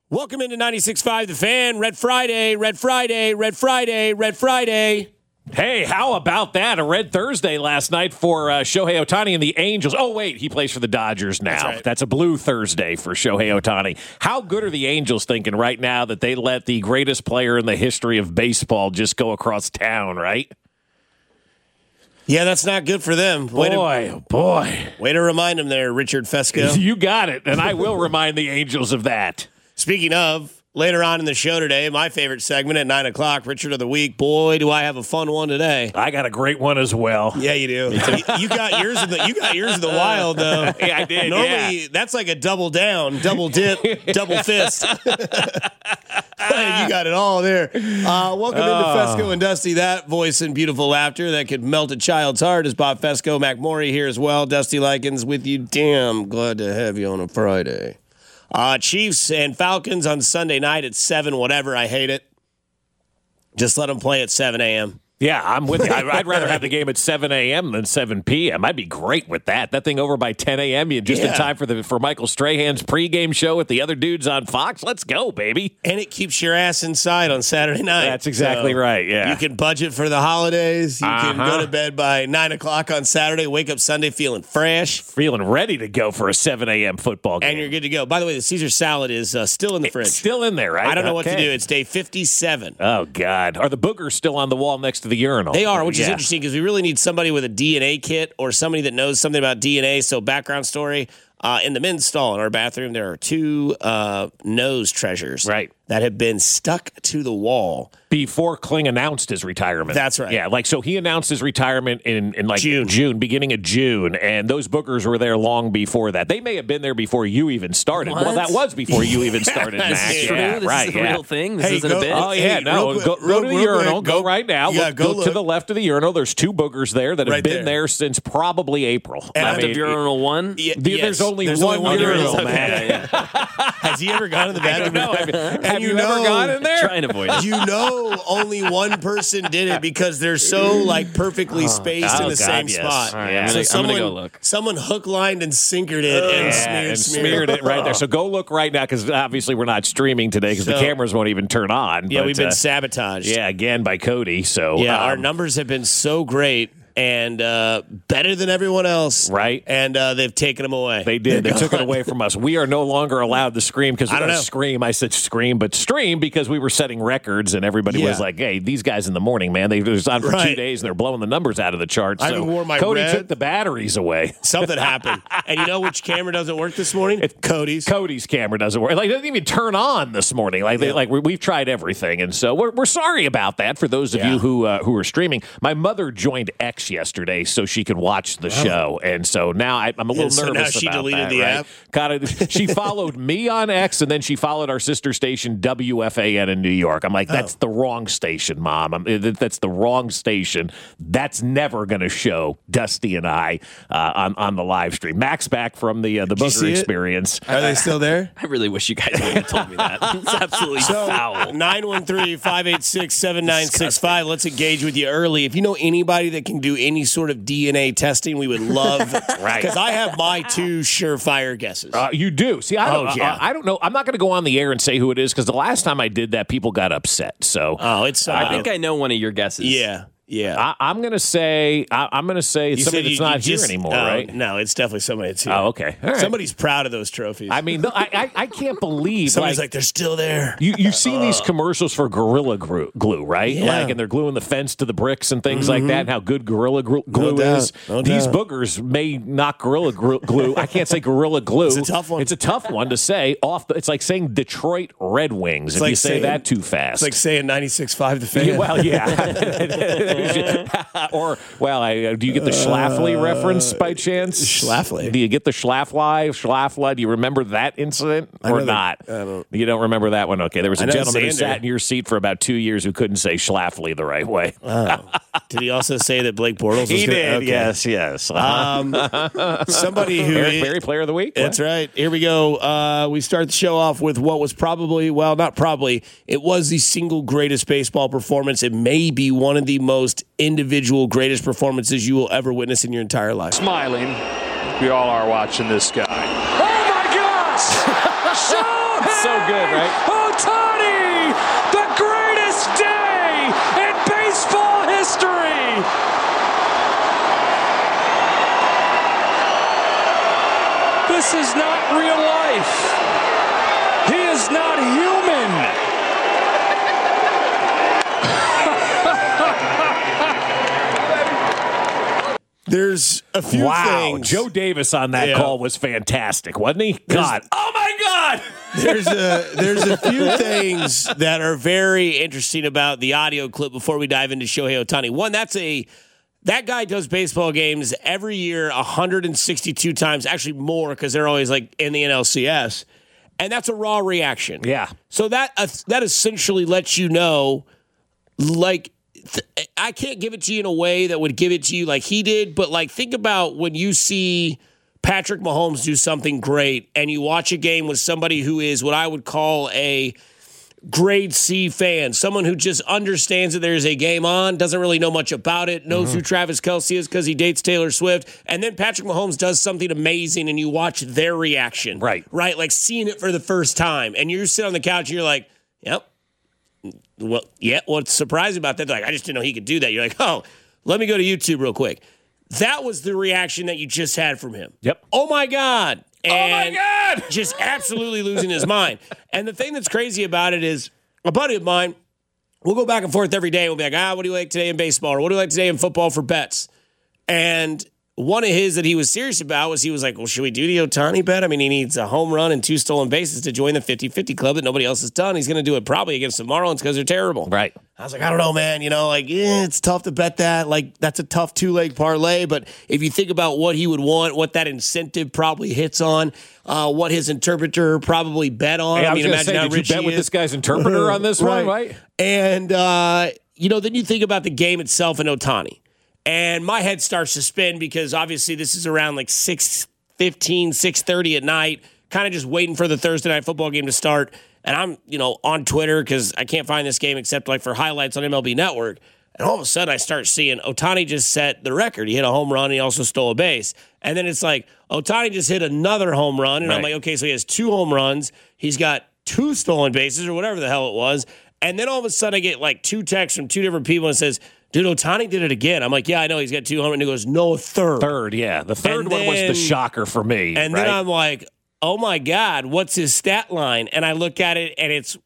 Welcome into 96.5 The Fan. Red Friday, Red Friday, Red Friday, Red Friday. Hey, how about that? A red Thursday last night for Shohei Ohtani and the Angels. Oh, wait, he plays for the Dodgers now. That's right. That's a blue Thursday for Shohei Ohtani. How good are the Angels thinking right now that they let the greatest player in the history of baseball just go across town, right? Yeah, that's not good for them. Boy. Way to remind them there, Richard Fesco. You got it, and I will remind the Angels of that. Speaking of, later on in the show today, my favorite segment at 9 o'clock, Richard of the Week. Boy, do I have a fun one today. I got a great one as well. Yeah, you do. You got yours in the wild, though. Yeah, I did. Normally, that's like a double down, double dip, double fist. You got it all there. Welcome into Fesco and Dusty. That voice and beautiful laughter that could melt a child's heart is Bob Fesco. Mac Morey here as well. Dusty Likens with you. Damn glad to have you on a Friday. Chiefs and Falcons on Sunday night at 7, whatever. I hate it. Just let them play at 7 a.m. Yeah, I'm with you. I'd rather have the game at 7 a.m. than 7 p.m. I'd be great with that. That thing over by 10 a.m. You just in time for Michael Strahan's pregame show with the other dudes on Fox. Let's go, baby. And it keeps your ass inside on Saturday night. That's exactly right, yeah. You can budget for the holidays. You can go to bed by 9 o'clock on Saturday, wake up Sunday feeling fresh. Feeling ready to go for a 7 a.m. football game. And you're good to go. By the way, the Caesar salad is still in the fridge. It's still in there, right? I don't know what to do. It's day 57. Oh, God. Are the boogers still on the wall next to the urinal? They are, which is interesting because we really need somebody with a DNA kit or somebody that knows something about DNA. So background story, in the men's stall in our bathroom, there are 2 nose treasures that have been stuck to the wall. Before Kling announced his retirement. That's right. Yeah, so he announced his retirement in June, beginning of June, and those boogers were there long before that. They may have been there before you even started. What? Well, that was before you even started, Max. This is true. Yeah, This is a real thing. This isn't a bit. Oh, yeah, no. Go to the urinal. Go right now. Go to the left of the urinal. There's 2 boogers there that have been there since probably April. After urinal 1? There's only one urinal, man. Has he ever gone to the bathroom? Have you ever gone in there? Trying to avoid it. Only one person did it because they're so perfectly spaced in the same spot. Right, I'm going to go look. Someone hook, lined, and sinkered it and smeared it right there. So go look right now because obviously we're not streaming today because the cameras won't even turn on. Yeah, we've been sabotaged. Yeah, again by Cody. So our numbers have been so great and better than everyone else. Right. And they've taken them away. They did. They took it away from us. We are no longer allowed to scream because we don't scream. I said scream, but stream because we were setting records and everybody was like, hey, these guys in the morning, man, they was on for 2 days and they're blowing the numbers out of the charts. I so wore my Cody red. took the batteries away. Something happened. And you know which camera doesn't work this morning? It's Cody's. Cody's camera doesn't work. It doesn't even turn on this morning. We've tried everything. And so we're sorry about that for those of you who are streaming. My mother joined X yesterday, so she could watch the show, and so now I'm a little nervous now she about deleted that. The app. She followed me on X, and then she followed our sister station WFAN in New York. I'm like, that's the wrong station, Mom. That's the wrong station. That's never going to show Dusty and I on the live stream. Max back from the booger experience. Are they still there? I really wish you guys would have told me that. It's absolutely foul. 913-586-7965. Let's engage with you early. If you know anybody that can do any sort of DNA testing, we would love. Because I have my 2 surefire guesses. You do. See, I don't know. I'm not going to go on the air and say who it is because the last time I did that, people got upset. So, I think I know one of your guesses. Yeah. I'm going to say it's somebody that's not here anymore, right? No, it's definitely somebody that's here. Oh, okay. All right. Somebody's proud of those trophies. I mean, I can't believe somebody's like they're still there. You've seen these commercials for Gorilla Glue, right? Yeah. And they're gluing the fence to the bricks and things like that. And how good Gorilla Glue is. These boogers may knock Gorilla Glue. I can't say Gorilla Glue. It's a tough one. It's a tough one to say. It's like saying Detroit Red Wings if you say that too fast. It's like saying 96.5 The Fan. Yeah, well, yeah. Do you get the Schlafly reference by chance? Schlafly. Do you get the Schlafly? Do you remember that incident or not? You don't remember that one? Okay, there was a gentleman who sat in your seat for about 2 years who couldn't say Schlafly the right way. Did he also say that Blake Bortles was He did, okay. yes. Somebody who Eric Berry, Player of the Week? That's right. Here we go. We start the show off with what was it was the single greatest baseball performance. It may be one of the most individual greatest performances you will ever witness in your entire life. Smiling, we all are watching this guy. Oh my gosh! It's so good, right? Ohtani, the greatest day in baseball history. This is not real life. He is not human. There's a few things. Joe Davis on that call was fantastic, wasn't he? God. Oh, my God. There's a few things that are very interesting about the audio clip before we dive into Shohei Ohtani. One, that guy does baseball games every year 162 times, actually more because they're always like in the NLCS. And that's a raw reaction. Yeah. So that essentially lets you know, like, I can't give it to you in a way that would give it to you like he did, but like think about when you see Patrick Mahomes do something great and you watch a game with somebody who is what I would call a grade C fan, someone who just understands that there's a game on, doesn't really know much about it, knows who Travis Kelce is because he dates Taylor Swift, and then Patrick Mahomes does something amazing and you watch their reaction. Right, like seeing it for the first time, and you sit on the couch and you're like, yep. Well, yeah, what's surprising about that? Like, I just didn't know he could do that. You're like, oh, let me go to YouTube real quick. That was the reaction that you just had from him. Yep. Oh, my God. And oh, my God. Just absolutely losing his mind. And the thing that's crazy about it is a buddy of mine, we'll go back and forth every day. We'll be like, what do you like today in baseball? Or what do you like today in football for bets? And one of his that he was serious about was he was like, well, should we do the Ohtani bet? I mean, he needs a home run and 2 stolen bases to join the 50-50 club that nobody else has done. He's going to do it probably against the Marlins because they're terrible. Right. I was like, I don't know, man. You know, like, it's tough to bet that. Like, that's a tough 2-leg parlay. But if you think about what he would want, what that incentive probably hits on, what his interpreter probably bet on. Hey, I mean, imagine how did rich you bet he with is. this guy's interpreter on this one, right? And, you know, then you think about the game itself and Ohtani. And my head starts to spin because obviously this is around like 6:15, 6:30 at night, kind of just waiting for the Thursday night football game to start. And I'm, you know, on Twitter because I can't find this game except like for highlights on MLB Network. And all of a sudden I start seeing Ohtani just set the record. He hit a home run and he also stole a base. And then it's like Ohtani just hit another home run. And I'm like, okay, so he has 2 home runs. He's got 2 stolen bases or whatever the hell it was. And then all of a sudden I get like 2 texts from 2 different people and it says, dude, Ohtani did it again. I'm like, yeah, I know. He's got 2 home runs. And he goes, no, a third. Third, yeah. The third one was the shocker for me. And then I'm like, oh, my God, what's his stat line? And I look at it, and it's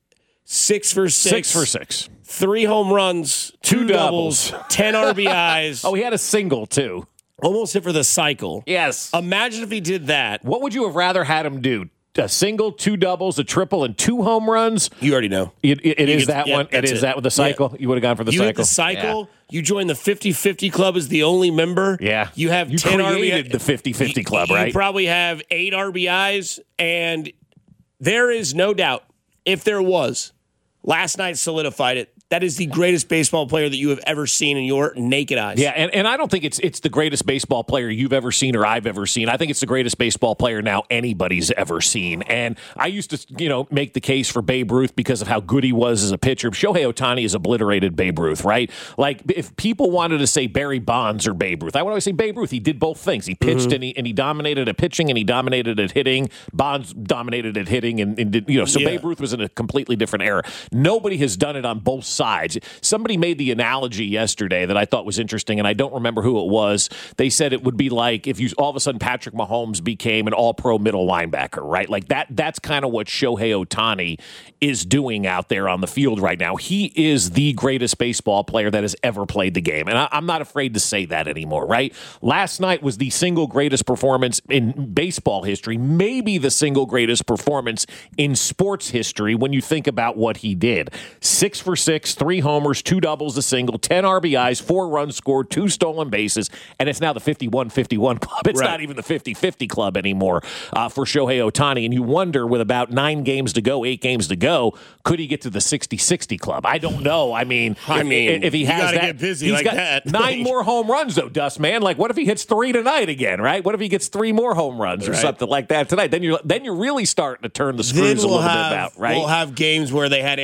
6 for 6. 6 for 6. 3 home runs, 2 doubles, 10 RBIs. Oh, he had a single, too. Almost hit for the cycle. Yes. Imagine if he did that. What would you have rather had him do? A single, 2 doubles, a triple, and 2 home runs? You already know. It is that one. It is that with the cycle. You would have gone for the cycle. You hit the cycle. Yeah. You join the 50-50 club as the only member. Yeah. You have 10 created RBIs. The 50-50 club, right? You probably have 8 RBIs, and there is no doubt, if there was, last night solidified it. That is the greatest baseball player that you have ever seen in your naked eyes. Yeah, and I don't think it's the greatest baseball player you've ever seen or I've ever seen. I think it's the greatest baseball player now anybody's ever seen. And I used to, make the case for Babe Ruth because of how good he was as a pitcher. Shohei Ohtani has obliterated Babe Ruth, right? Like, if people wanted to say Barry Bonds or Babe Ruth, I would always say Babe Ruth. He did both things. He pitched and he dominated at pitching and he dominated at hitting. Bonds dominated at hitting and did, so Babe Ruth was in a completely different era. Nobody has done it on both sides. Somebody made the analogy yesterday that I thought was interesting, and I don't remember who it was. They said it would be like if you all of a sudden Patrick Mahomes became an all-pro middle linebacker, right? Like that's kind of what Shohei Ohtani is doing out there on the field right now. He is the greatest baseball player that has ever played the game, and I'm not afraid to say that anymore, right? Last night was the single greatest performance in baseball history, maybe the single greatest performance in sports history when you think about what he did. 6 for 6, 3 homers, 2 doubles, a single, 10 RBIs, 4 runs scored, 2 stolen bases, and it's now the 51-51 club. It's not even the 50-50 club anymore for Shohei Ohtani. And you wonder, with about 9 games to go, 8 games to go, could he get to the 60-60 club? I don't know. I mean, if he has that, get busy he's like got that. 9 more home runs, though, Dust, man. Like, what if he hits 3 tonight again, right? What if he gets 3 more home runs or something like that tonight? Then you're really starting to turn the screws a little bit about, right? We'll have games where they had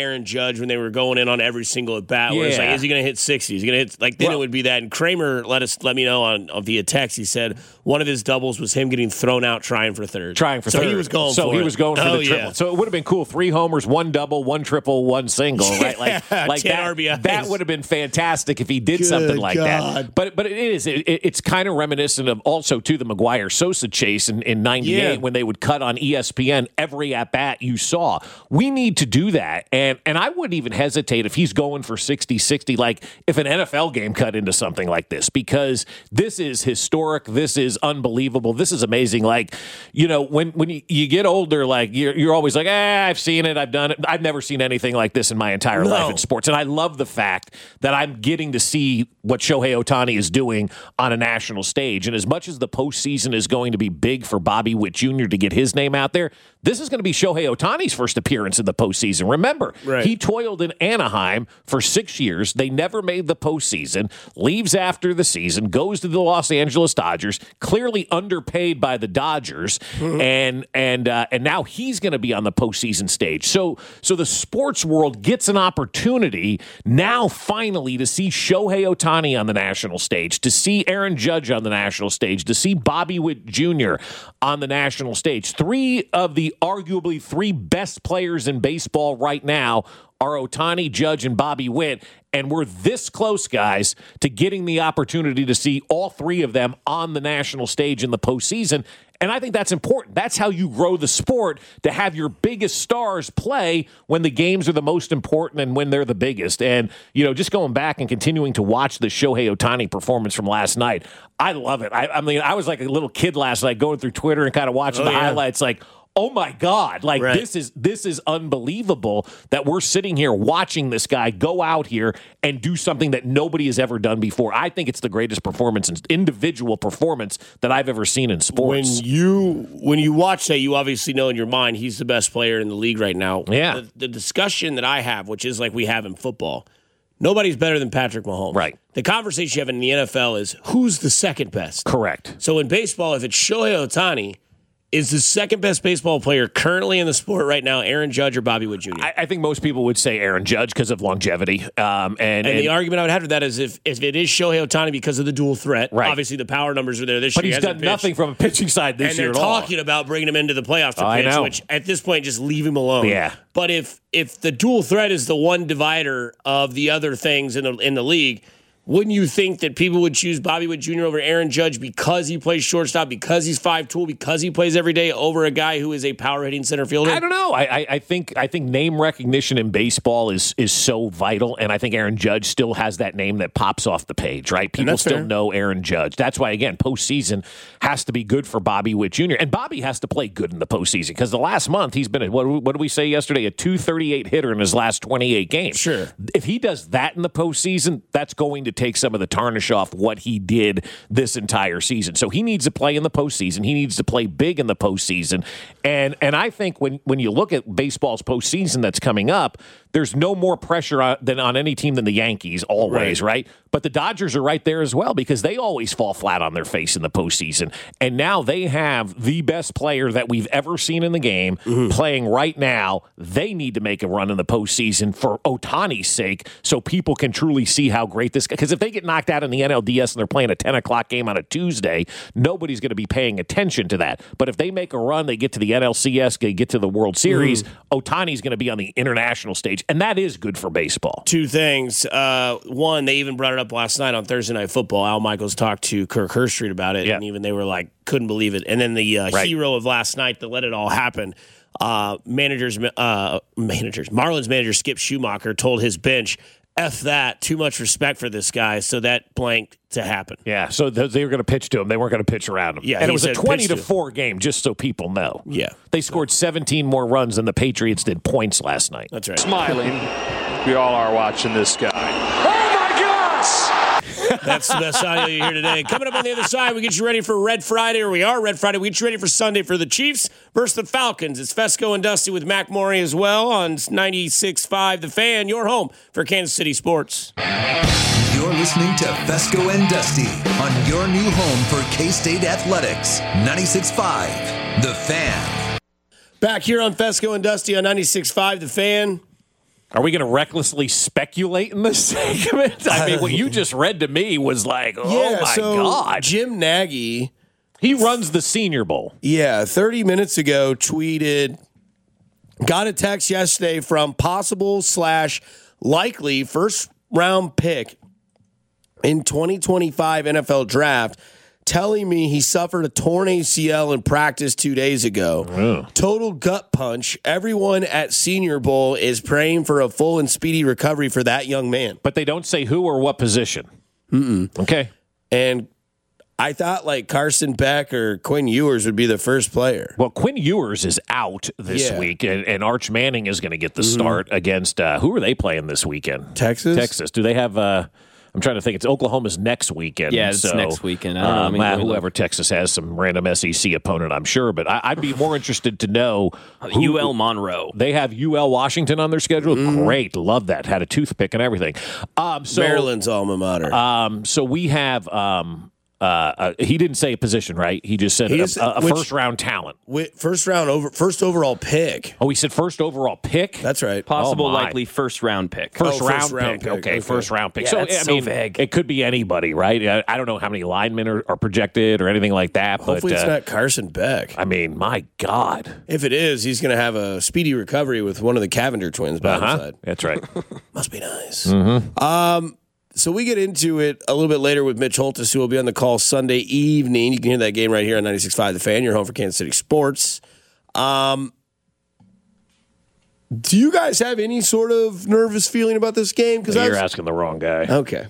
Aaron Judge when they were going in on every single at bat. Where it's like, is he going to hit 60? Is he going to hit like? Then it would be that. And Kramer let me know on via text. He said one of his doubles was him getting thrown out trying for third. So he was going. So he was going for the triple. Yeah. So it would have been cool. 3 homers, 1 double, 1 triple, 1 single. Right? Like 10 that. RBIs. That would have been fantastic if he did something like that. But it's kind of reminiscent of also to the Maguire Sosa chase in '98 when they would cut on ESPN every at bat you saw. We need to do that, and I wouldn't even hesitate if he's going for 60-60, like if an NFL game cut into something like this, because this is historic. This is unbelievable. This is amazing. Like, you know, when you get older, like you're always like, I've seen it, I've done it. I've never seen anything like this in my entire life in sports, and I love the fact that I'm getting to see what Shohei Ohtani is doing on a national stage. And as much as the postseason is going to be big for Bobby Witt Jr. to get his name out there, this is going to be Shohei Ohtani's first appearance in the postseason. Remember, he toiled in Anaheim for 6 years. They never made the postseason, leaves after the season, goes to the Los Angeles Dodgers, clearly underpaid by the Dodgers, and now he's going to be on the postseason stage. So the sports world gets an opportunity now finally to see Shohei Ohtani on the national stage, to see Aaron Judge on the national stage, to see Bobby Witt Jr. on the national stage. 3 of the arguably 3 best players in baseball right now are Ohtani, Judge, and Bobby Witt, and we're this close, guys, to getting the opportunity to see all 3 of them on the national stage in the postseason. And I think that's important. That's how you grow the sport, to have your biggest stars play when the games are the most important and when they're the biggest. And, you know, just going back and continuing to watch the Shohei Ohtani performance from last night, I love it. I mean, I was like a little kid last night going through Twitter and kind of watching the highlights like, oh my God, like this is unbelievable that we're sitting here watching this guy go out here and do something that nobody has ever done before. I think it's the greatest performance, individual performance that I've ever seen in sports. When you watch that, you obviously know in your mind he's the best player in the league right now. Yeah. The discussion that I have, which is like we have in football, nobody's better than Patrick Mahomes. Right. The conversation you have in the NFL is who's the second best. Correct. So in baseball, if it's Shohei Ohtani, is the second best baseball player currently in the sport right now Aaron Judge or Bobby Witt Jr.? I think most people would say Aaron Judge because of longevity. And the argument I would have with that is if it is Shohei Ohtani because of the dual threat, obviously the power numbers are there this year. But he's done nothing from a pitching side this year at all. And they're talking about bringing him into the playoffs to pitch, which at this point, just leave him alone. Yeah. But if the dual threat is the one divider of the other things in the league, wouldn't you think that people would choose Bobby Witt Jr. over Aaron Judge because he plays shortstop, because he's 5'2", because he plays every day, over a guy who is a power-hitting center fielder? I don't know. I think name recognition in baseball is so vital, and I think Aaron Judge still has that name that pops off the page, right? People still know Aaron Judge. That's why, again, postseason has to be good for Bobby Witt Jr., and Bobby has to play good in the postseason because the last month he's been, what did we say yesterday, a .238 hitter in his last 28 games. Sure. If he does that in the postseason, that's going to take some of the tarnish off what he did this entire season. So he needs to play in the postseason. He needs to play big in the postseason. And I think when you look at baseball's postseason that's coming up, there's no more pressure than on any team than the Yankees, always, right? But the Dodgers are right there as well because they always fall flat on their face in the postseason. And now they have the best player that we've ever seen in the game playing right now. They need to make a run in the postseason for Ohtani's sake so people can truly see how great this guy. Because if they get knocked out in the NLDS and they're playing a 10 o'clock game on a Tuesday, nobody's going to be paying attention to that. But if they make a run, they get to the NLCS, they get to the World Series, Ohtani's going to be on the international stage. And that is good for baseball. 2 things. One, they even brought it up last night on Thursday Night Football. Al Michaels talked to Kirk Herbstreit about it, and even they were like, couldn't believe it. And then the hero of last night that let it all happen, Marlins manager Skip Schumacher told his bench, F that, too much respect for this guy, so that blanked to happen. Yeah, so they were going to pitch to him. They weren't going to pitch around him. Yeah, and it was a 20-4 game, just so people know. Yeah. They scored 17 more runs than the Patriots did points last night. That's right. Smiling. We all are watching this guy. Oh, my gosh! That's the best audio you hear today. Coming up on the other side, we get you ready for Red Friday, or we are Red Friday. We get you ready for Sunday for the Chiefs versus the Falcons. It's Fesco and Dusty with Mac Morey as well on 96.5 The Fan, your home for Kansas City sports. You're listening to Fesco and Dusty on your new home for K-State Athletics. 96.5 The Fan. Back here on Fesco and Dusty on 96.5 The Fan. Are we going to recklessly speculate in this segment? I mean, what you just read to me was like, oh my God. Jim Nagy, he runs the Senior Bowl. 30 minutes ago tweeted, got a text yesterday from possible / likely first round pick in 2025 NFL draft, telling me he suffered a torn ACL in practice 2 days ago. Oh. Total gut punch. Everyone at Senior Bowl is praying for a full and speedy recovery for that young man. But they don't say who or what position. Okay. And I thought like Carson Beck or Quinn Ewers would be the first player. Well, Quinn Ewers is out this week, and Arch Manning is going to get the start against, who are they playing this weekend? Texas. Do they have... I'm trying to think. It's Oklahoma's next weekend. Yeah, it's next weekend. I don't know. Whoever Texas has, some random SEC opponent, I'm sure. But I'd be more interested to know. UL Monroe. They have UL Washington on their schedule. Great. Love that. Had a toothpick and everything. Maryland's alma matter. So we have... he didn't say a position, right? He just said a first-round talent. First overall pick. Oh, he said first overall pick? That's right. Possible, likely first-round pick. First round pick. Okay, first round pick. Yeah, so vague. It could be anybody, right? I don't know how many linemen are projected or anything like that. Hopefully but, it's not Carson Beck. I mean, my God. If it is, he's going to have a speedy recovery with one of the Cavender twins by his side. That's right. Must be nice. So we get into it a little bit later with Mitch Holtis, who will be on the call Sunday evening. You can hear that game right here on 96.5 The Fan. You're home for Kansas City Sports. Do you guys have any sort of nervous feeling about this game? Because you're asking the wrong guy. Okay.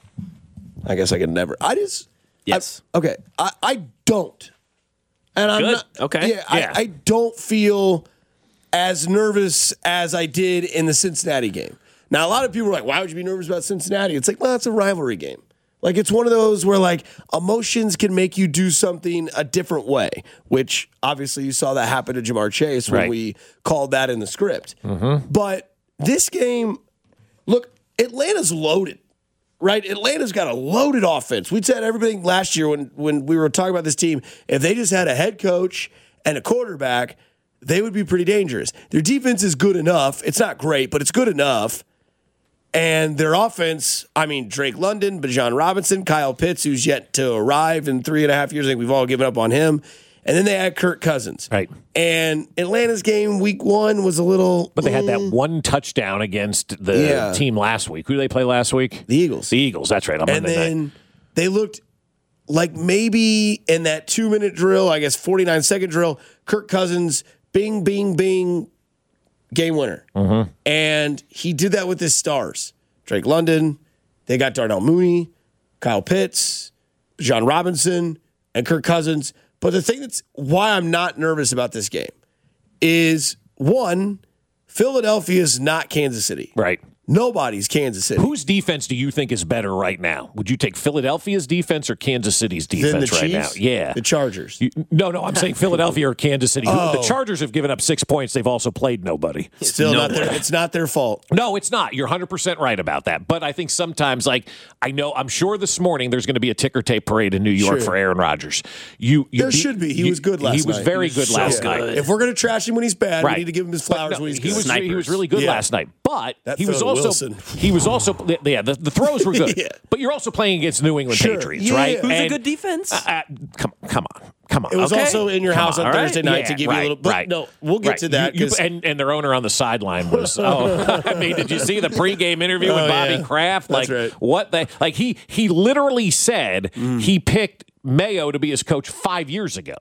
I guess I could never. Yes. Okay. I don't. And I'm Good. not. Okay. Yeah. I don't feel as nervous as I did in the Cincinnati game. Now, a lot of people are like, why would you be nervous about Cincinnati? It's like, well, it's a rivalry game. Like, it's one of those where, like, emotions can make you do something a different way, which obviously you saw that happen to Jamar Chase when we called that in the script. But this game, look, Atlanta's loaded, right? Atlanta's got a loaded offense. We said everything last year when we were talking about this team. If they just had a head coach and a quarterback, they would be pretty dangerous. Their defense is good enough. It's not great, but it's good enough. And their offense, I mean, Drake London, Bijan Robinson, Kyle Pitts, who's yet to arrive in 3.5 years. I think we've all given up on him. And then they had Kirk Cousins. Right. And Atlanta's game week 1 was a little... But they had that one touchdown against the team last week. Who did they play last week? The Eagles. The Eagles, that's right. And then they looked like maybe in that 2-minute drill, I guess 49-second drill, Kirk Cousins, bing, bing, bing, game winner. And he did that with his stars. Drake London, they got Darnell Mooney, Kyle Pitts, Bijan Robinson, and Kirk Cousins. But the thing that's why I'm not nervous about this game is, one, Philadelphia is not Kansas City. Right. Nobody's Kansas City. Whose defense do you think is better right now? Would you take Philadelphia's defense or Kansas City's defense right now? Yeah. The Chargers. No, I'm saying Philadelphia or Kansas City. The Chargers have given up 6 points. They've also played nobody. It's not their fault. No, it's not. You're 100% right about that. But I think sometimes, like, I'm sure this morning there's going to be a ticker tape parade in New York for Aaron Rodgers. There should be. He was good last night. He was very good last night. If we're going to trash him when he's bad, we need to give him his flowers when he's good. He was really good last night. But he was also the throws were good. But you're also playing against New England Patriots, right? Who's a good defense? Come on. It was also in your house on Thursday night to give you a little. But no, we'll get to that. And their owner on the sideline was. I mean, did you see the pregame interview with Bobby Kraft? That's like what they like? He literally said he picked Mayo to be his coach 5 years ago.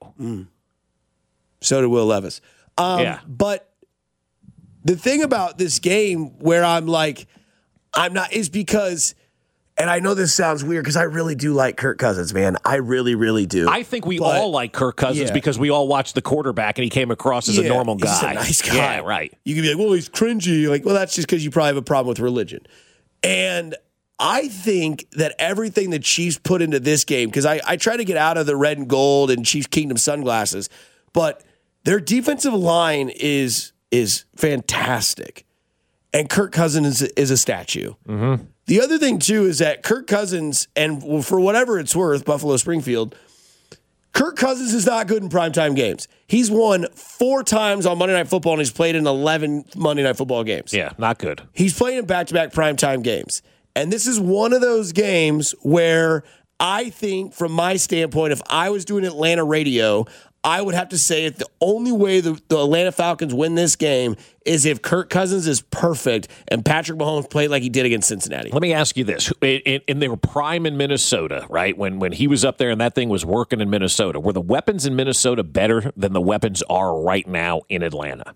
So did Will Levis. But the thing about this game where I'm like, I'm not, is because, and I know this sounds weird because I really do like Kirk Cousins, man. I really, really do. I think we all like Kirk Cousins because we all watched the quarterback and he came across as a normal guy. He's a nice guy. Yeah, right. You can be like, well, he's cringy. Like, well, that's just because you probably have a problem with religion. And I think that everything the Chiefs put into this game, because I try to get out of the red and gold and Chiefs Kingdom sunglasses, but their defensive line is fantastic. And Kirk Cousins is a statue. The other thing, too, is that Kirk Cousins, and for whatever it's worth, Buffalo Springfield, Kirk Cousins is not good in primetime games. He's won 4 times on Monday Night Football, and he's played in 11 Monday Night Football games. Yeah, not good. He's playing in back-to-back primetime games. And this is one of those games where I think, from my standpoint, if I was doing Atlanta radio, I would have to say that the only way the Atlanta Falcons win this game is if Kirk Cousins is perfect and Patrick Mahomes played like he did against Cincinnati. Let me ask you this. In their prime in Minnesota, right, when he was up there and that thing was working in Minnesota, were the weapons in Minnesota better than the weapons are right now in Atlanta?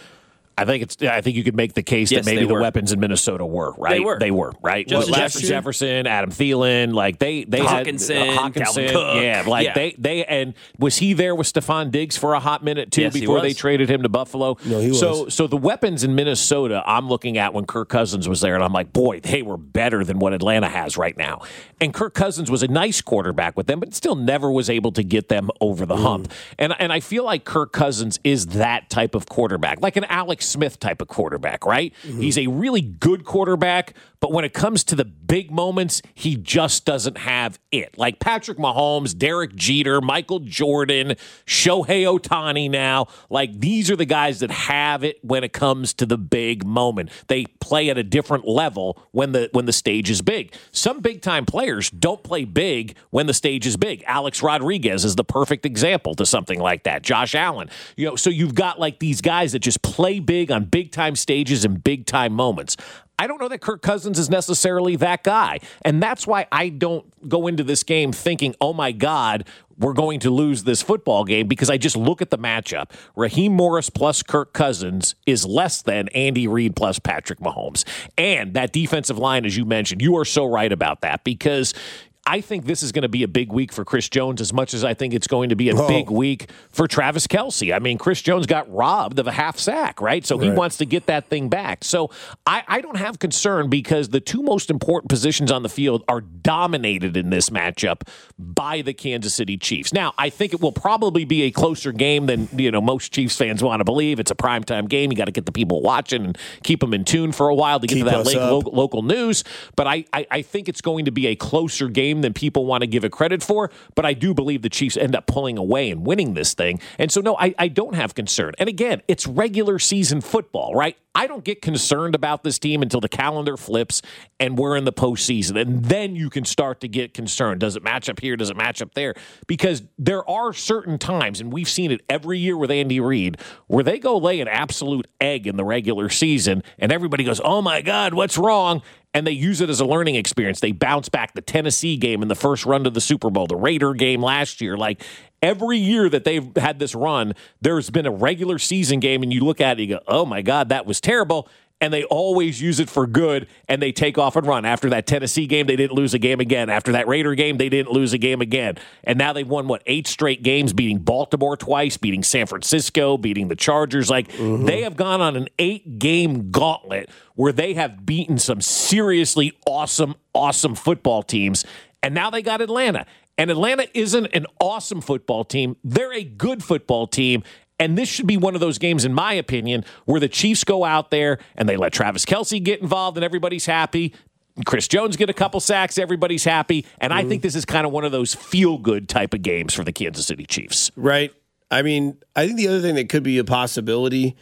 I think you could make the case that maybe the weapons in Minnesota were, right? They were, right? Justin Jefferson, Adam Thielen, like they Hawkinson, had Dalvin Cook. Yeah, like they and was he there with Stephon Diggs for a hot minute too before they traded him to Buffalo? No, he was. So the weapons in Minnesota, I'm looking at when Kirk Cousins was there, and I'm like, boy, they were better than what Atlanta has right now. And Kirk Cousins was a nice quarterback with them, but still never was able to get them over the hump. And I feel like Kirk Cousins is that type of quarterback, like an Alex Smith type of quarterback, right? He's a really good quarterback, but when it comes to the big moments, he just doesn't have it. Like Patrick Mahomes, Derek Jeter, Michael Jordan, Shohei Ohtani now, like these are the guys that have it when it comes to the big moment. They play at a different level when the stage is big. Some big-time players don't play big when the stage is big. Alex Rodriguez is the perfect example to something like that. Josh Allen. So you've got like these guys that just play big on big-time stages and big-time moments. I don't know that Kirk Cousins is necessarily that guy. And that's why I don't go into this game thinking, oh, my God, we're going to lose this football game, because I just look at the matchup. Raheem Morris plus Kirk Cousins is less than Andy Reid plus Patrick Mahomes. And that defensive line, as you mentioned, you are so right about that, because I think this is going to be a big week for Chris Jones as much as I think it's going to be a big week for Travis Kelce. I mean, Chris Jones got robbed of a half sack, right? So he wants to get that thing back. So I don't have concern, because the two most important positions on the field are dominated in this matchup by the Kansas City Chiefs. Now, I think it will probably be a closer game than most Chiefs fans want to believe. It's a primetime game. You got to get the people watching and keep them in tune for a while to get to that local news. But I think it's going to be a closer game than people want to give it credit for, but I do believe the Chiefs end up pulling away and winning this thing. And so, no, I don't have concern. And again, it's regular season football, right? I don't get concerned about this team until the calendar flips and we're in the postseason. And then you can start to get concerned. Does it match up here? Does it match up there? Because there are certain times, and we've seen it every year with Andy Reid, where they go lay an absolute egg in the regular season and everybody goes, oh my God, what's wrong? And they use it as a learning experience. They bounce back. The Tennessee game in the first run to the Super Bowl, the Raider game last year. Like every year that they've had this run, there's been a regular season game, and you look at it, you go, oh my God, that was terrible. And they always use it for good, and they take off and run. After that Tennessee game, they didn't lose a game again. After that Raider game, they didn't lose a game again. And now they've won, 8 straight games, beating Baltimore twice, beating San Francisco, beating the Chargers. Like, they have gone on an 8-game gauntlet where they have beaten some seriously awesome football teams. And now they got Atlanta. And Atlanta isn't an awesome football team. They're a good football team. And this should be one of those games, in my opinion, where the Chiefs go out there and they let Travis Kelce get involved and everybody's happy. Chris Jones get a couple sacks, everybody's happy. And I think this is kind of one of those feel-good type of games for the Kansas City Chiefs. Right. I mean, I think the other thing that could be a possibility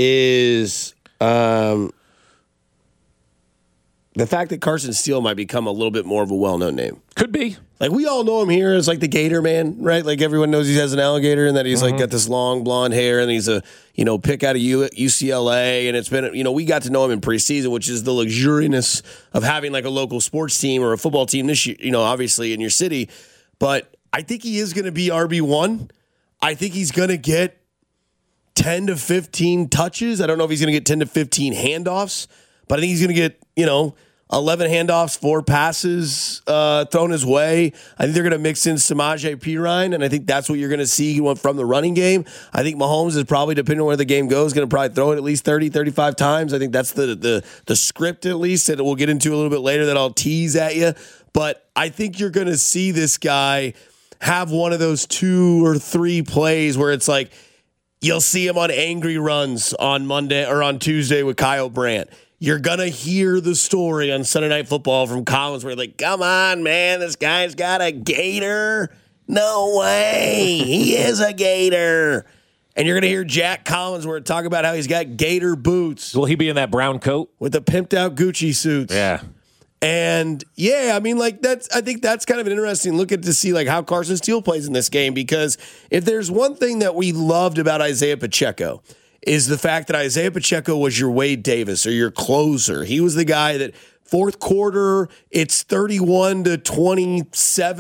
is the fact that Carson Steele might become a little bit more of a well-known name. Could be. Like, we all know him here as like the Gator Man, right? Like, everyone knows he has an alligator and that he's like got this long blonde hair and he's a, pick out of UCLA. And it's been, we got to know him in preseason, which is the luxuriousness of having like a local sports team or a football team this year, obviously in your city. But I think he is going to be RB1. I think he's going to get 10 to 15 touches. I don't know if he's going to get 10 to 15 handoffs, but I think he's going to get, 11 handoffs, 4 passes thrown his way. I think they're going to mix in Samaje Perine, and I think that's what you're going to see from the running game. I think Mahomes is probably, depending on where the game goes, going to probably throw it at least 30, 35 times. I think that's the script, at least, that we'll get into a little bit later that I'll tease at you. But I think you're going to see this guy have one of those 2 or 3 plays where it's like you'll see him on angry runs on Monday or on Tuesday with Kyle Brandt. You're going to hear the story on Sunday Night Football from Collins where you're like, come on, man, this guy's got a gator. No way. He is a Gator. And you're going to hear Jack Collinsworth talk about how he's got Gator boots. Will he be in that brown coat? With the pimped out Gucci suits. Yeah. And yeah, I mean, like I think that's kind of an interesting look at to see like how Carson Steele plays in this game, because if there's one thing that we loved about Isaiah Pacheco is the fact that Isaiah Pacheco was your Wade Davis or your closer. He was the guy that fourth quarter, it's 31-27,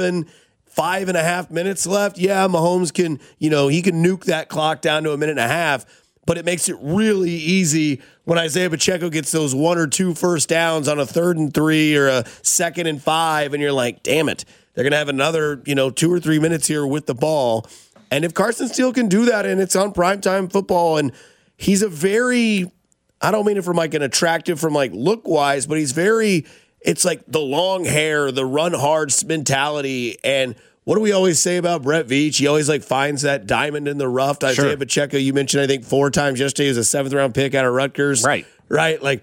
5.5 minutes left. Yeah, Mahomes can, he can nuke that clock down to a minute and a half. But it makes it really easy when Isaiah Pacheco gets those 1 or 2 first downs on a 3rd and 3 or a 2nd and 5, and you're like, damn it, they're going to have another 2 or 3 minutes here with the ball. And if Carson Steele can do that, and it's on primetime football, and he's a very, I don't mean it from like an attractive from like look-wise, but it's like the long hair, the run hard mentality, and what do we always say about Brett Veach? He always like finds that diamond in the rough. Isaiah Pacheco, you mentioned, I think 4 times yesterday, he was a 7th round pick out of Rutgers. Right. Like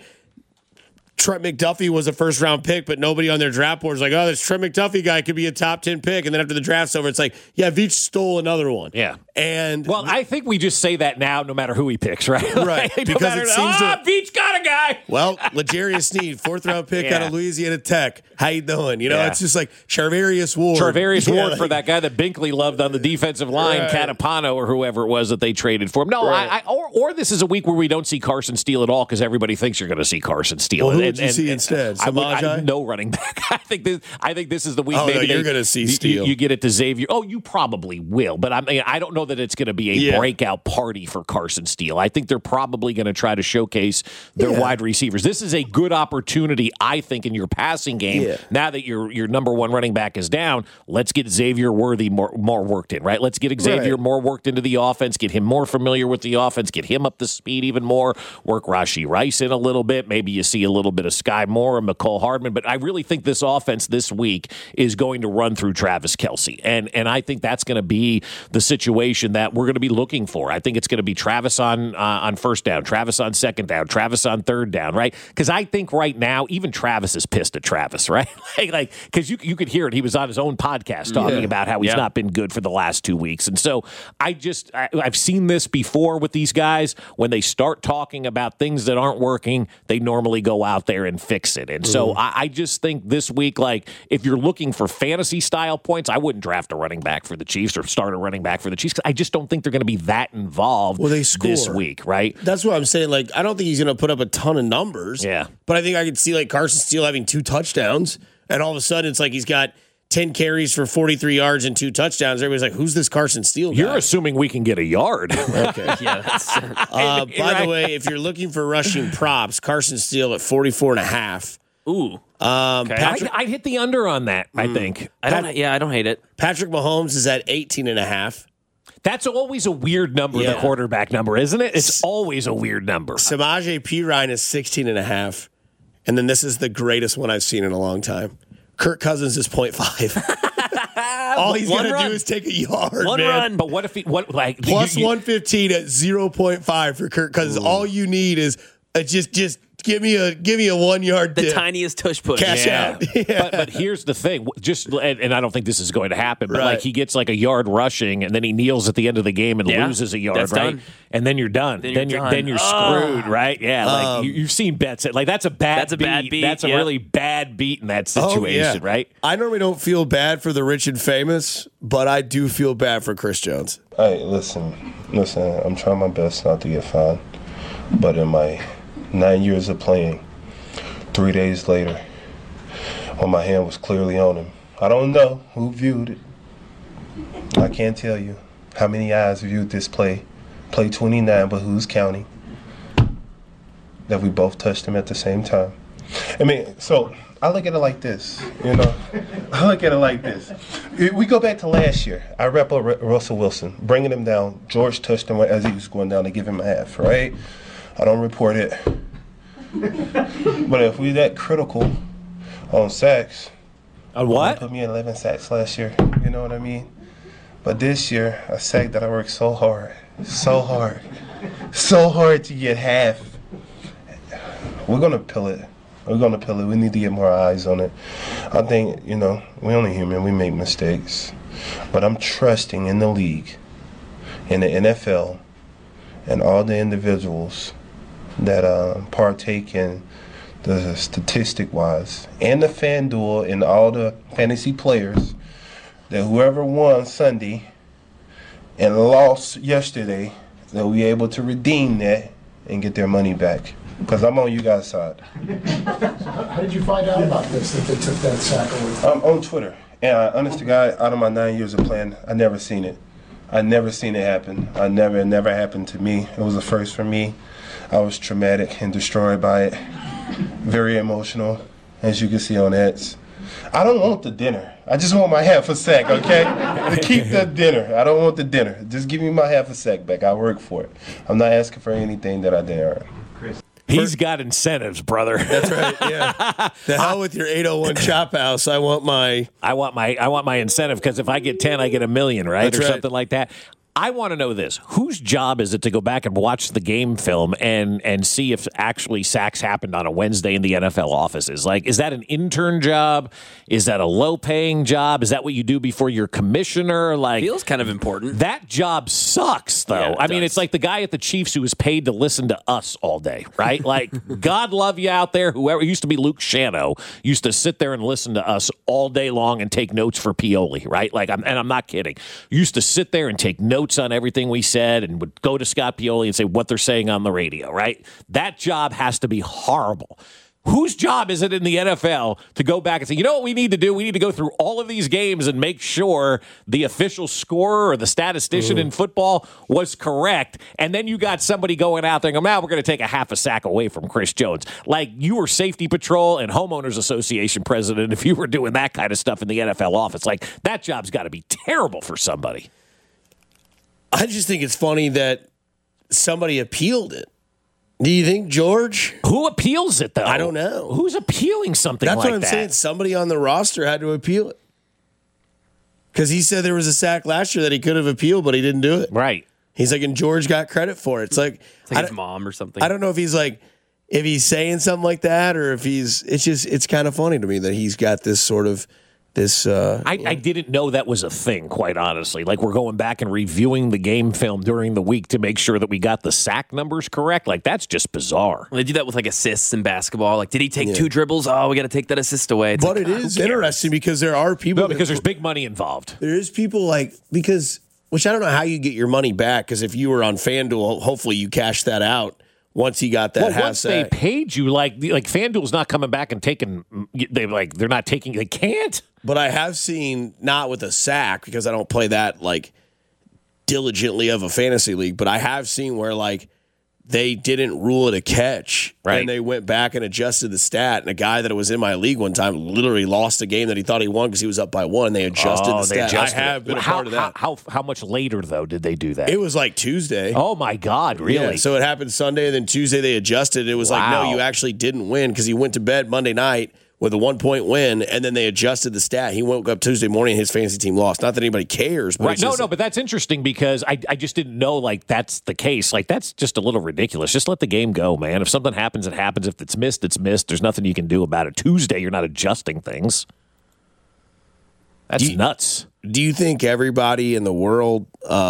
Trent McDuffie was a 1st round pick, but nobody on their draft board is like, oh, this Trent McDuffie guy could be a top 10 pick. And then after the draft's over, it's like, yeah, Veach stole another one. Yeah. And I think we just say that now, no matter who he picks, right? Right. Because it seems Veach got a guy. Well, L'Jarius Sneed, 4th round pick out of Louisiana Tech. How you doing? It's just like Charvarius Ward. Ward for that guy that Binkley loved on the defensive line, Catapano or whoever it was that they traded for him. No, or this is a week where we don't see Carson Steele at all because everybody thinks you're going to see Carson Steele. Well, who would you see instead? No running back. I think this is the week. Oh, maybe you're going to see Steele. You get it to Xavier. Oh, you probably will, but I don't know that it's going to be a breakout party for Carson Steele. I think they're probably going to try to showcase their wide receivers. This is a good opportunity, I think, in your passing game. Yeah. Now that your number one running back is down, let's get Xavier Worthy more worked in, right? Let's get Xavier more worked into the offense, get him more familiar with the offense, get him up to speed even more, work Rashee Rice in a little bit. Maybe you see a little bit of Sky Moore and McCole Hardman, but I really think this offense this week is going to run through Travis Kelce, and I think that's going to be the situation that we're going to be looking for. I think it's going to be Travis on first down, Travis on second down, Travis on third down, right? Because I think right now even Travis is pissed at Travis, right? like because you could hear it. He was on his own podcast talking about how he's not been good for the last 2 weeks, and so I've seen this before with these guys. When they start talking about things that aren't working, they normally go out there and fix it. And so I just think this week, like if you're looking for fantasy style points, I wouldn't draft a running back for the Chiefs or start a running back for the Chiefs because I just don't think they're going to be that involved this week, right? That's what I'm saying. Like I don't think he's going to put up a ton of numbers. Yeah. But I think I could see like Carson Steele having 2 touchdowns, and all of a sudden it's like he's got 10 carries for 43 yards and 2 touchdowns. Everybody's like, who's this Carson Steele guy? You're assuming we can get a yard. Okay. Yeah. By the way, if you're looking for rushing props, Carson Steele at 44.5. Ooh. I'd hit the under on that, I think. I don't hate it. Patrick Mahomes is at 18.5. That's always a weird number, the quarterback number, isn't it? It's always a weird number. Samaje Perine is 16.5. And then this is the greatest one I've seen in a long time. Kirk Cousins is 0.5. All he's got to do is take a yard, One man. run. But what if Plus 115 at 0.5 for Kirk Cousins. All you need is just give me a 1 yard dip. The tiniest tush push. Cash out. Yeah. But here's the thing, and I don't think this is going to happen, but like he gets like a yard rushing and then he kneels at the end of the game and loses a yard, That's right? done. And then you're done. Then you're screwed, right? Yeah, like you've seen bets. Like that's a bad beat. That's a really bad beat in that situation, right? I normally don't feel bad for the rich and famous, but I do feel bad for Chris Jones. Hey, listen, I'm trying my best not to get fined, but in my 9 years of playing, 3 days later, when my hand was clearly on him, I don't know who viewed it. I can't tell you how many eyes viewed this play 29, but who's counting, that we both touched him at the same time. I mean, so I look at it like this, I look at it like this. We go back to last year. I rep up Russell Wilson, bringing him down. George touched him as he was going down to give him a half, right? I don't report it. But if we that critical on sacks, on what? Put me in 11 sacks last year. You know what I mean? But this year, a sack that I worked so hard to get half. We're gonna pill it. We need to get more eyes on it. I think, we're only human. We make mistakes. But I'm trusting in the league, in the NFL, and all the individuals that partake in the statistic-wise, and the FanDuel and all the fantasy players, that whoever won Sunday and lost yesterday, they'll be able to redeem that and get their money back. Because I'm on you guys' side. How did you find out about this, that they took that sack away? I'm on Twitter. And honest to God, out of my 9 years of playing, I never seen it. I never seen it happen. It never happened to me. It was a first for me. I was traumatic and destroyed by it. Very emotional, as you can see on X. I don't want the dinner. I just want my half a sack, okay? To keep the dinner. I don't want the dinner. Just give me my half a sack back. I work for it. I'm not asking for anything that I didn't earn. He's got incentives, brother. That's right. Yeah. The hell with your 801 Chop House. I want my incentive, because if I get 10, I get $1 million, right? That's or right. Something like that. I want to know this. Whose job is it to go back and watch the game film and see if actually sacks happened on a Wednesday in the NFL offices? Like, is that an intern job? Is that a low-paying job? Is that what you do before you're commissioner? Like, Feels kind of important. that job sucks, though. Yeah, I mean, it's like the guy at the Chiefs who was paid to listen to us all day, right? Like, God love you out there. Whoever used to be Luke Shano used to sit there and listen to us all day long and take notes for Pioli, right? Like, I'm not kidding. Used to sit there and take notes on everything we said and would go to Scott Pioli and say what they're saying on the radio, right? That job has to be horrible. Whose job is it in the NFL to go back and say, you know what we need to do? We need to go through all of these games and make sure the official scorer or the statistician in football was correct. And then you got somebody going out there and going, we're going to take a half a sack away from Chris Jones. Like, you were safety patrol and homeowners association president if you were doing that kind of stuff in the NFL office. Like, that job's got to be terrible for somebody. I just think it's funny that somebody appealed it. Do you think, George? Who appeals it, though? I don't know. Who's appealing something That's like that? what I'm saying. Somebody on the roster had to appeal it. Because he said there was a sack last year that he could have appealed, but he didn't do it. Right. He's like, and George got credit for it. It's like his mom or something. I don't know if he's saying something like that, or if it's kind of funny to me that he's got this sort of I didn't know that was a thing, quite honestly. Like, we're going back and reviewing the game film during the week to make sure that we got the sack numbers correct. Like, that's just bizarre. They do that with, like, assists in basketball. Like, did he take 2 dribbles? Oh, we got to take that assist away. But it is interesting because there are people. No, because there's big money involved. There is people which I don't know how you get your money back, because if you were on FanDuel, hopefully you cashed that out once he got that half once sack. they paid you, like FanDuel's not coming back and taking. They're not taking. They can't. But I have seen, not with a sack, because I don't play that diligently of a fantasy league, but I have seen where they didn't rule it a catch, right? And they went back and adjusted the stat. And a guy that was in my league one time literally lost a game that he thought he won because he was up by 1. They adjusted the stat. I have been a part of that. How much later though did they do that? It was Tuesday. Oh my God, really? Yeah, so it happened Sunday, and then Tuesday they adjusted. It was no, you actually didn't win, because he went to bed Monday night with a 1-point win, and then they adjusted the stat. He woke up Tuesday morning and his fantasy team lost. Not that anybody cares. But right. But that's interesting, because I just didn't know that's the case. That's just a little ridiculous. Just let the game go, man. If something happens, it happens. If it's missed, it's missed. There's nothing you can do about it. Tuesday, you're not adjusting things. That's nuts. Do you think everybody in the world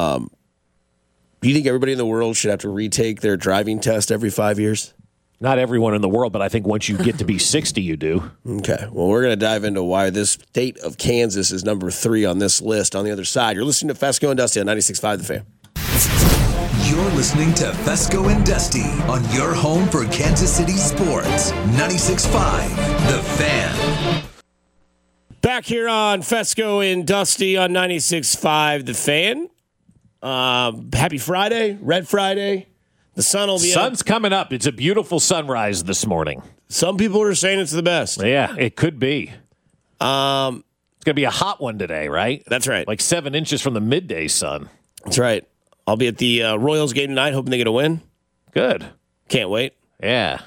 should have to retake their driving test every 5 years? Not everyone in the world, but I think once you get to be 60, you do. Okay. Well, we're going to dive into why this state of Kansas is number 3 on this list on the other side. You're listening to Fesco and Dusty on 96.5 The Fan. You're listening to Fesco and Dusty on your home for Kansas City sports. 96.5 The Fan. Back here on Fesco and Dusty on 96.5 The Fan. Happy Friday, Red Friday. The sun will be Sun's coming up. It's a beautiful sunrise this morning. Some people are saying it's the best. Yeah, it could be. It's going to be a hot one today, right? That's right. 7 inches from the midday sun. That's right. I'll be at the Royals game tonight, hoping they get a win. Good. Can't wait. Yeah.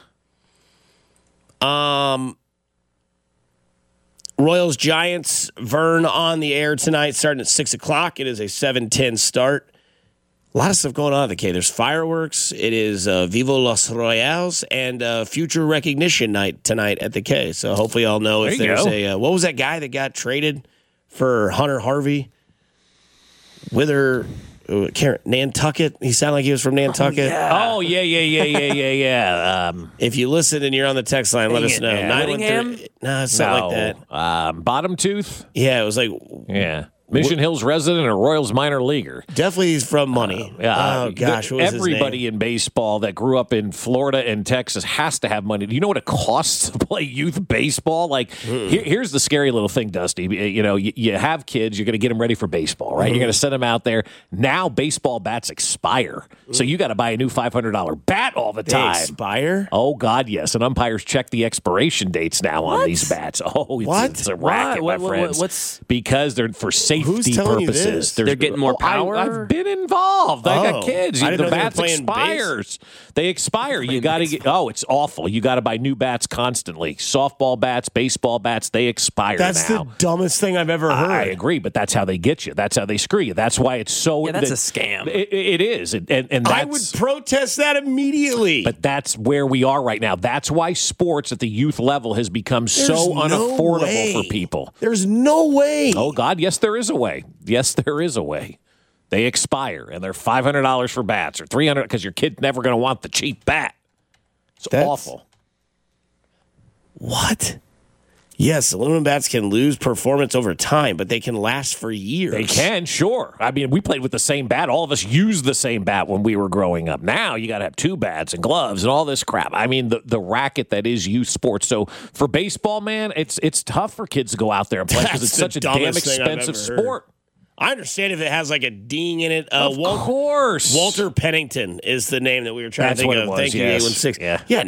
Royals Giants, Vern on the air tonight, starting at 6 o'clock. It is a 7:10 start. A lot of stuff going on at the K. There's fireworks. It is Viva Los Royales and Future Recognition Night tonight at the K. So hopefully y'all know if there's what was that guy that got traded for Hunter Harvey? Nantucket. He sounded like he was from Nantucket. Oh, yeah. If you listen and you're on the text line, let us know. Whittingham? No, it's not like that. Bottom Tooth? Yeah, it was like... Yeah. Mission Hills resident or Royals minor leaguer. Definitely he's from money. Oh, gosh. What was everybody his name? in baseball that grew up in Florida and Texas has to have money. Do you know what it costs to play youth baseball? Like, here's the scary little thing, Dusty. You know, you have kids, you're going to get them ready for baseball, right? You're going to send them out there. Now, baseball bats expire. So you got to buy a new $500 bat all the time. They expire? Oh, God, yes. And umpires check the expiration dates now on these bats. Oh, it's a racket, my friends. Because they're for safety telling purposes. you this? They're getting more power? I've been involved. I got kids. I didn't know the they were bats playing expires. They expire. You got to get. Oh, it's awful. You got to buy new bats constantly. Softball bats, baseball bats, they expire. That's now. the dumbest thing I've ever heard. I agree, but that's how they get you. That's how they screw you. That's why it's so. Yeah, that's a scam. It is, and that's, I would protest that immediately. But that's where we are right now. That's why sports at the youth level has become so unaffordable for people. There's no way. Oh, God, yes, there is a way. Yes, there is a way. They expire, and they're $500 for bats or $300 because your kid's never going to want the cheap bat. That's awful. What? Yes, aluminum bats can lose performance over time, but they can last for years. They can, sure. I mean, we played with the same bat. All of us used the same bat when we were growing up. Now you got to have two bats and gloves and all this crap. I mean, the racket that is youth sports. So for baseball, man, it's tough for kids to go out there and play because it's such a damn expensive sport. I understand if it has like a ding in it. Of course. Walter Pennington is the name that we were trying to think of. Thank you, yes. 816. Yeah,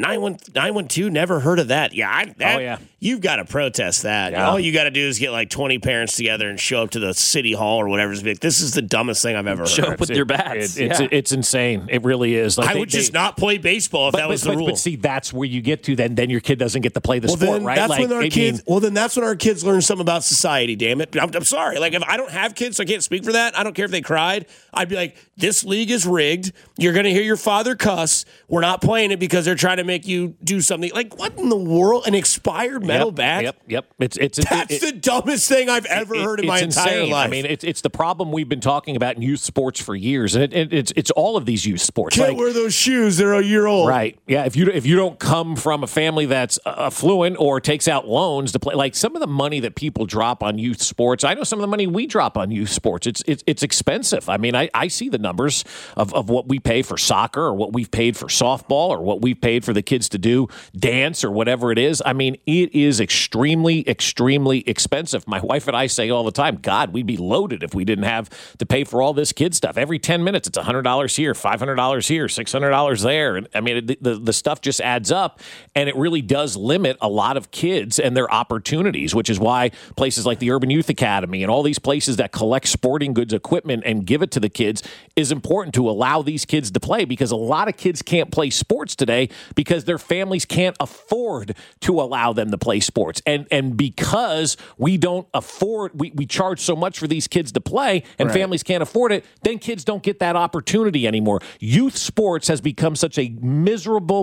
912, never heard of that. Yeah, you've got to protest that. Yeah. All you got to do is get like 20 parents together and show up to the city hall or whatever. Like, this is the dumbest thing I've ever heard. Show up with your bats. It's insane. It really is. Like I would just not play baseball if that was the rule. But see, that's where you get to. Then your kid doesn't get to play the sport, right? That's when our kids. Well, then that's when our kids learn something about society. Damn it! I'm sorry. Like if I don't have kids, so I can't speak for that. I don't care if they cried. I'd be like, this league is rigged. You're going to hear your father cuss. We're not playing it because they're trying to make you do something. Like, what in the world? An expired metal bat? Yep. That's the dumbest thing I've ever heard in my entire life. I mean, it's the problem we've been talking about in youth sports for years, and it's all of these youth sports. Can't wear those shoes. They're a year old. Right. Yeah. If you don't come from a family that's affluent or takes out loans to play, like some of the money that people drop on youth sports, I know some of the money we drop on youth sports. It's expensive. I mean, I see the numbers of what we pay for soccer or what we've paid for softball or what we've paid for the kids to do dance or whatever it is. I mean, it is extremely, extremely expensive. My wife and I say all the time, God, we'd be loaded if we didn't have to pay for all this kid stuff. Every 10 minutes, it's $100 here, $500 here, $600 there. And I mean, the stuff just adds up, and it really does limit a lot of kids and their opportunities, which is why places like the Urban Youth Academy and all these places that collect sporting goods equipment and give it to the kids is important to allow these kids to play, because a lot of kids can't play sports today because their families can't afford to allow them to play sports. And because we don't afford, we charge so much for these kids to play and families can't afford it, then kids don't get that opportunity anymore. Youth sports has become such a miserable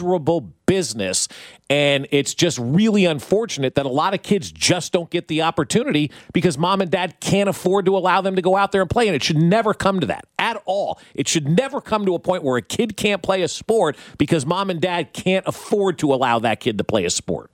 business, and it's just really unfortunate that a lot of kids just don't get the opportunity because mom and dad can't afford to allow them to go out there and play, and it should never come to that at all. It should never come to a point where a kid can't play a sport because mom and dad can't afford to allow that kid to play a sport.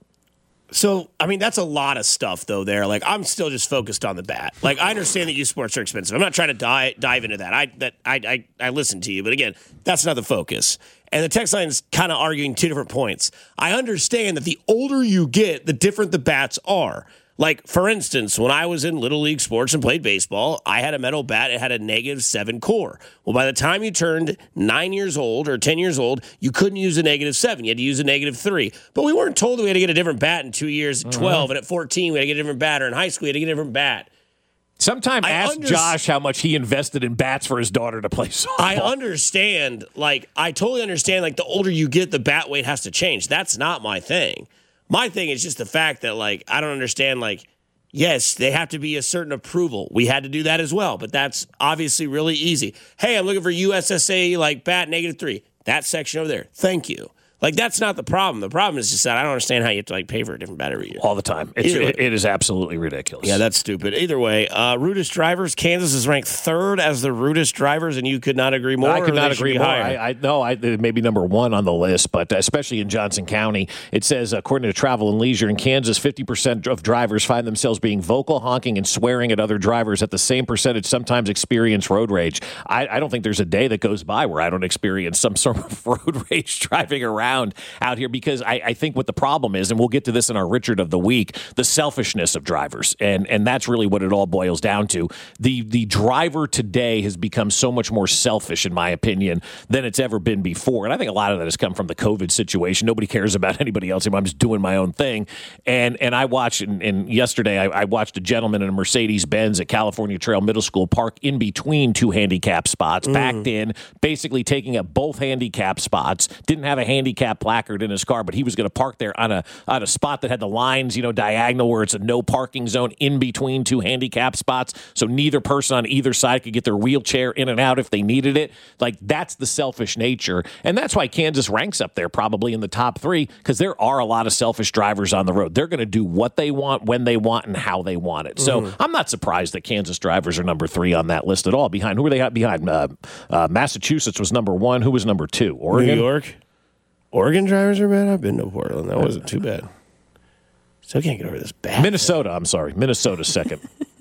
So, I mean, that's a lot of stuff, though, there. Like, I'm still just focused on the bat. Like, I understand that youth sports are expensive. I'm not trying to dive into that. I listen to you. But, again, that's not the focus. And the text line is kind of arguing two different points. I understand that the older you get, the different the bats are. Like, for instance, when I was in Little League sports and played baseball, I had a metal bat. It had a -7 core. Well, by the time you turned 9 years old or 10 years old, you couldn't use a -7. You had to use a -3. But we weren't told that we had to get a different bat in 2 years. At 12 and at 14, we had to get a different bat. Or in high school, we had to get a different bat. Sometime ask Josh how much he invested in bats for his daughter to play softball. I understand. Like, I totally understand, like, the older you get, the bat weight has to change. That's not my thing. My thing is just the fact that, like, I don't understand, like, Yes, they have to be a certain approval. We had to do that as well, but that's obviously really easy. Hey, I'm looking for USSA like bat -3. That section over there. Thank you. Like, that's not the problem. The problem is just that I don't understand how you have to like pay for a different bat every year. All the time. It is absolutely ridiculous. Yeah, that's stupid. Either way, rudest drivers. Kansas is ranked 3rd as the rudest drivers, and you could not agree more. I could not agree more. Higher? It may be number 1 on the list, but especially in Johnson County, it says, according to Travel and Leisure, in Kansas, 50% of drivers find themselves being vocal, honking, and swearing at other drivers. At the same percentage, sometimes experience road rage. I don't think there's a day that goes by where I don't experience some sort of road rage driving around out here, because I think what the problem is, and we'll get to this in our Richard of the Week, the selfishness of drivers. And that's really what it all boils down to. The driver today has become so much more selfish, in my opinion, than it's ever been before. And I think a lot of that has come from the COVID situation. Nobody cares about anybody else. I'm just doing my own thing. And I watched, and yesterday I watched a gentleman in a Mercedes-Benz at California Trail Middle School park in between 2 handicap spots, backed in, basically taking up both handicap spots, didn't have a handicap placard in his car, but he was going to park there on a spot that had the lines, diagonal, where it's a no parking zone in between 2 handicap spots, so neither person on either side could get their wheelchair in and out if they needed it. Like, that's the selfish nature, and that's why Kansas ranks up there probably in the top 3, because there are a lot of selfish drivers on the road. They're going to do what they want, when they want, and how they want it. So I'm not surprised that Kansas drivers are number 3 on that list at all. Behind, who are they at behind? Massachusetts was number 1. Who was number 2? Oregon? New York. Oregon drivers are bad. I've been to Portland. That wasn't too bad. Still can't get over this bad. Minnesota. I'm sorry. Minnesota's second.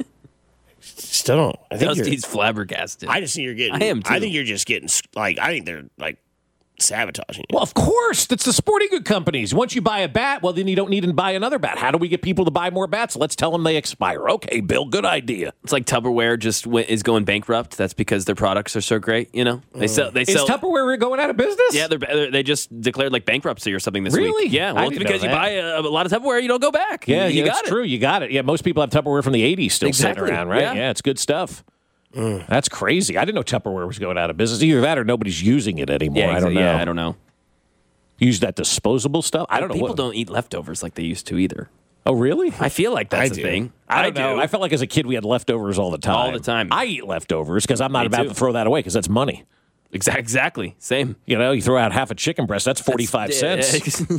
Still don't. I think Dusty's flabbergasted. I just think you're getting. I am too. I think you're just getting I think they're like sabotaging you. Well, of course. That's the sporting good companies. Once you buy a bat, well, then you don't need to buy another bat. How do we get people to buy more bats? Let's tell them they expire. Okay, Bill, good idea. It's like Tupperware just is going bankrupt. That's because their products are so great. They sell. Is Tupperware going out of business? Yeah, they just declared like bankruptcy or something this week. Really? Yeah, well, it's because you buy a lot of Tupperware, you don't go back. Yeah, you got that's it. true. You got it. Yeah, most people have Tupperware from the 80s still sitting around, right? Yeah, it's good stuff. That's crazy. I didn't know Tupperware was going out of business. Either that or nobody's using it anymore. Yeah, I don't know. Yeah, I don't know. Use that disposable stuff? I don't know. People don't eat leftovers like they used to either. Oh, really? I feel like that's a thing. I don't know. I felt like as a kid we had leftovers all the time. All the time. I eat leftovers because I'm not about to throw that away because that's money. Exactly. Same. You throw out half a chicken breast, that's 45 cents.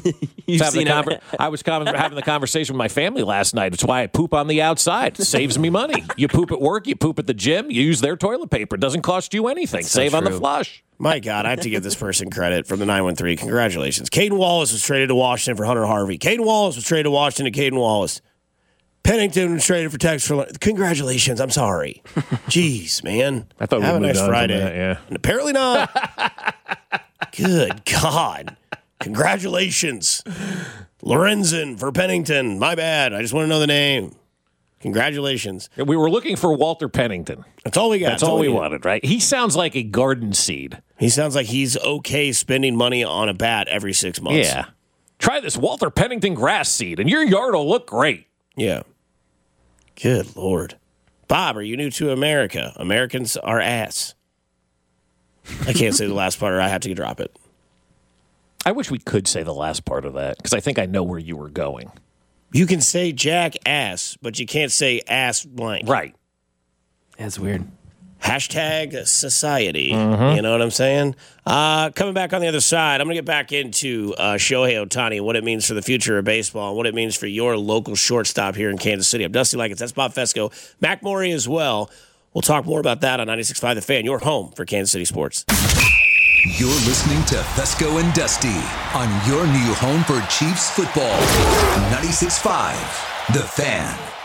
I was having the conversation with my family last night. It's why I poop on the outside. It saves me money. You poop at work, you poop at the gym, you use their toilet paper. It doesn't cost you anything. Save on the flush. My God, I have to give this person credit from the 913. Congratulations. Caden Wallace was traded to Washington for Hunter Harvey. Caden Wallace was traded to Washington to Caden Wallace. Pennington was traded for Texas for... Congratulations. I'm sorry. Jeez, man. I thought Have we a moved nice on Friday. from that, yeah. And apparently not. Good God. Congratulations. Lorenzen for Pennington. My bad. I just want to know the name. Congratulations. We were looking for Walter Pennington. That's all we got. That's all we wanted, right? He sounds like a garden seed. He sounds like he's okay spending money on a bat every 6 months. Yeah. Try this Walter Pennington grass seed, and your yard will look great. Yeah. Good Lord. Bob, are you new to America? Americans are ass. I can't say the last part or I have to drop it. I wish we could say the last part of that because I think I know where you were going. You can say jackass, but you can't say ass blank. Right. That's weird. Hashtag society. You know what I'm saying? Coming back on the other side, I'm going to get back into Shohei Ohtani, what it means for the future of baseball, and what it means for your local shortstop here in Kansas City. I'm Dusty Likens. That's Bob Fesco. Mac Morey as well. We'll talk more about that on 96.5 The Fan, your home for Kansas City sports. You're listening to Fesco and Dusty on your new home for Chiefs football. 96.5 The Fan.